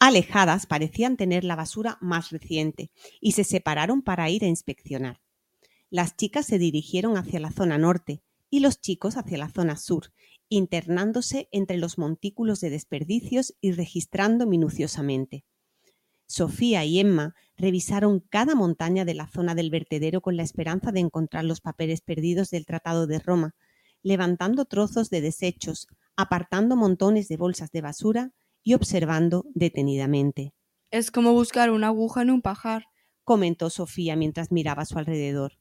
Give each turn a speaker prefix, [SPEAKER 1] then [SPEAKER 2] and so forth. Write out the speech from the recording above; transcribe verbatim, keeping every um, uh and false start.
[SPEAKER 1] alejadas parecían tener la basura más reciente y se separaron para ir a inspeccionar. Las chicas se dirigieron hacia la zona norte y los chicos hacia la zona sur, internándose entre los montículos de desperdicios y registrando minuciosamente. Sofía y Emma revisaron cada montaña de la zona del vertedero con la esperanza de encontrar los papeles perdidos del Tratado de Roma, levantando trozos de desechos, apartando montones de bolsas de basura y observando detenidamente.
[SPEAKER 2] Es como buscar una aguja en un pajar,
[SPEAKER 1] comentó Sofía mientras miraba a su alrededor.